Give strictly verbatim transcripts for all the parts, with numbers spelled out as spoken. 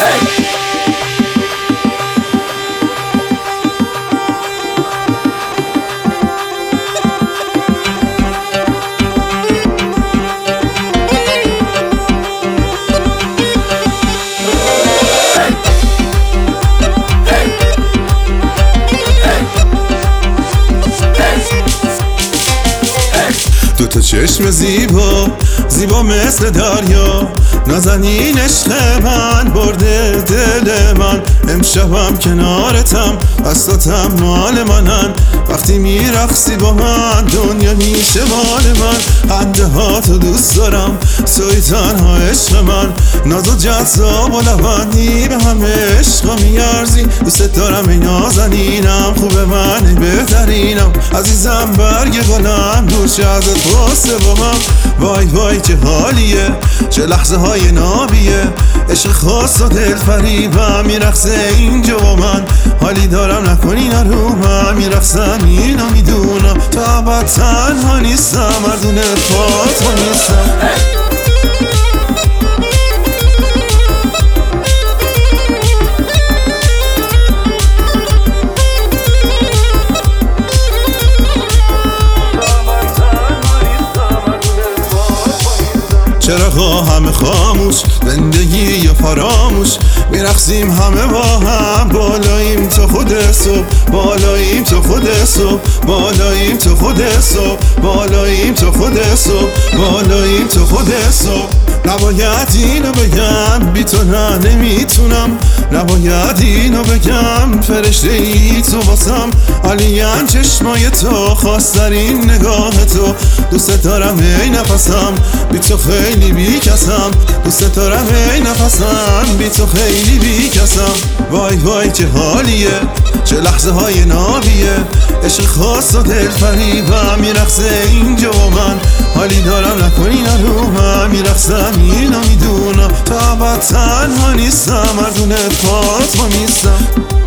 دوتا چشم زیبا زیبا مثل دریا، نازنین عشق من برده دل من. امشبم کنارتم، دستاتم مال منن. وقتی میرقصی با من دنیا میشه مال من. خنده ها تو دوست دارم، توی تنها عشق من. ناز و جذاب و لبندی به همه عشقا میارزی. دوست دارم ای نازنینم، خوب من ای بهترینم. عزیزم برگ گلم دوش ازت باسته با من. وای وای چه حالیه، چه لحظه های نابیه. عشق خاص و دل فریبم میرقصه اینجا با من. حالی دارم نکنی نرومم، میرقصم اینو میدونم. تا ابد تنها نیستم، مردون فاطمه نیستم. چراغا همه خاموش، زندگی یا فراموش. میرقصیم همه با هم، بالاییم تا خود صبح. بالاییم تا خود صبح، بالاییم تا خود صبح، بالاییم تا خود صبح، بالاییم تا خود صبح. نباید اینو بگم، بی تو نه نمیتونم. نباید اینو بگم، فرشته ای تو واسم. علیم چشمای تو، خواسترین نگاه تو. دوست دارم ای نفسم، بی تو خیلی بی کسم. دوست دارم ای نفسم، بی تو خیلی بی کسم. وای وای چه حالیه، چه لحظه های نابیه. عشق خاص و دل فریبم میرقصه اینجا با من. حالی دارم نکنی نرومم، میرقصم اینو میدونم. تا ابد تنها نیستم، مردون فاطمه نیستم.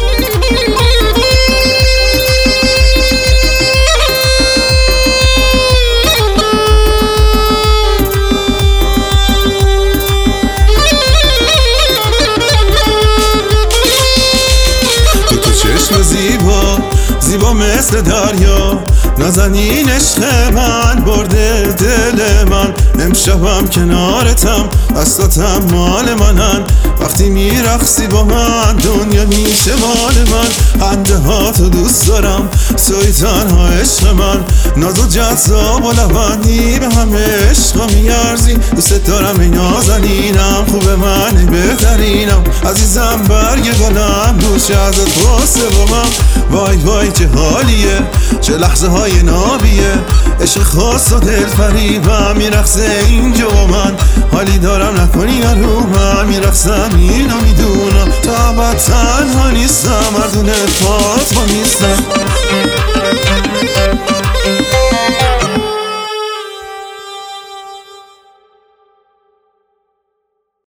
چشم زیبا زیبا مثل دریا، نازنین عشق من برده دل من. امشبم کنارتم، دستاتم مال منن. وقتی میرقصی با من دنیا میشه مال من. خنده ها تو دوست دارم، توی تنها عشق من. ناز و جذاب و لبندی به همه عشقا میارزی. دوست دارم ای نازنینم، خوب من ای بهترینم. عزیزم برگ گلم دوش ازت باسته با من. وای وای چه حالیه، چه لحظه های نابیه. عشق خاص و دل فریبم میرقصه اینجا با من. حالی دارم نکنی نرومم، میرقصم اینو میدونم. تا ابد تنها نیستم، مردون فاطمه نیستم.